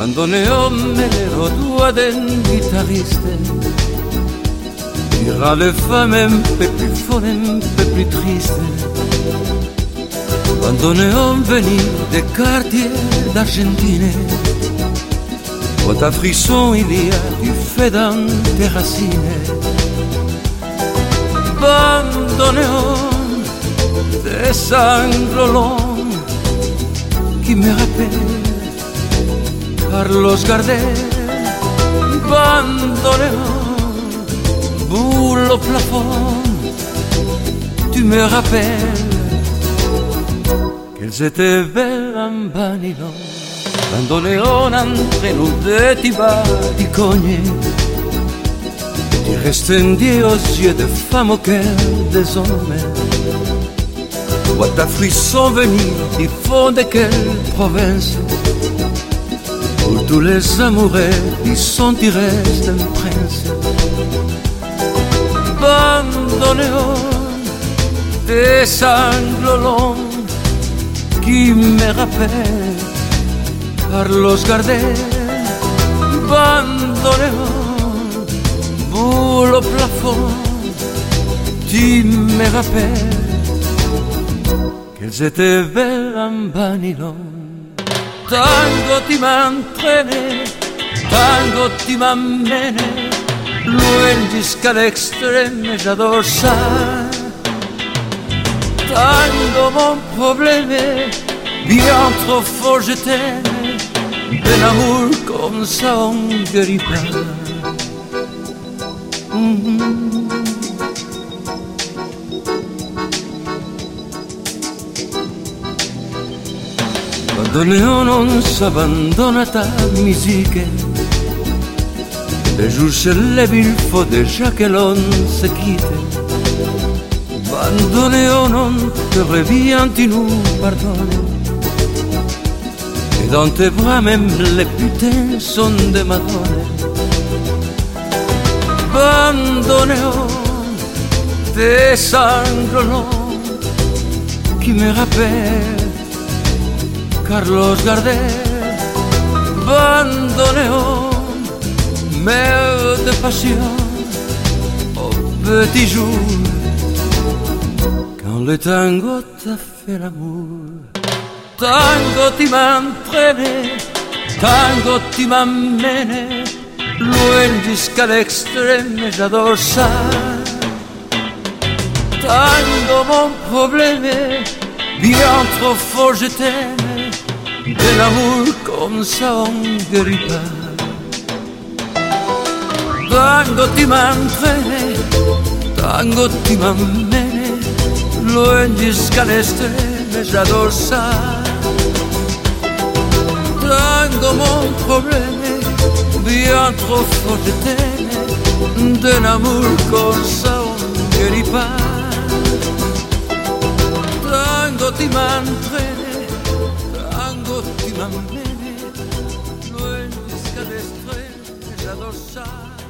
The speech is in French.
Bandoneon tua del guitariste dira le femmes un peu plus folles, un peu plus tristes. Bandoneon venir des quartiers d'Argentine. Quand à frisson il y a du feu dans tes racines. Bandoneon des sanglots longs qui me rappellent Carlos Gardel. Bandoneon, boule au plafond, tu me rappelles qu'elles étaient belles en Banilon. Bandoneon entre nous deux ti cogne, tu restes indié aux yeux de femmes au cœur des hommes. Vois ta frisson venir du fond de quelle province, pour tous les amoureux qui sont tirés d'un prince. Bandoneon, tes sanglots longs qui me rappellent Carlos Gardel. Bandoneon, boule au plafond, tu me rappelles qu'elles étaient belles en Banilon. Tango ti m'entraîne, tango ti m'emmène, loin jusqu'à l'extrême, j'adore ça. Tango mon problème, bien trop fort je t'aime, d'un amour comme ça on ne guérit pas. Bandoneon non s'abbandonne à ta musique. Le jour se lève, il faut déjà que l'on se quitte. Bandoneon, on te revient, tu nous pardonnes. Et dans tes bras même les putains sont de Madone. Bandoneon, tes sanglots longs qui me rappellent Carlos Gardel. Bandoneon, mère de passion au petit jour, quand le tango t'a fait l'amour. Tango ti m'entraîne, tango ti m'emmène, loin jusqu'à l'extrême, j'adore ça. Tango mon problème, bien trop fort je t'aime, de l'amour comme ça on ne guérit pas. Tango ti m'entraîne, tango ti m'emmène, loin jusqu'à l'extrême, j'adore ça. Tango mon problème, bien trop fort je t'aime, d'un amour comme ça on ne guérit pas. Tango ti m'entraîne, tango ti m'emmène, loin jusqu'à l'extrême, j'adore ça.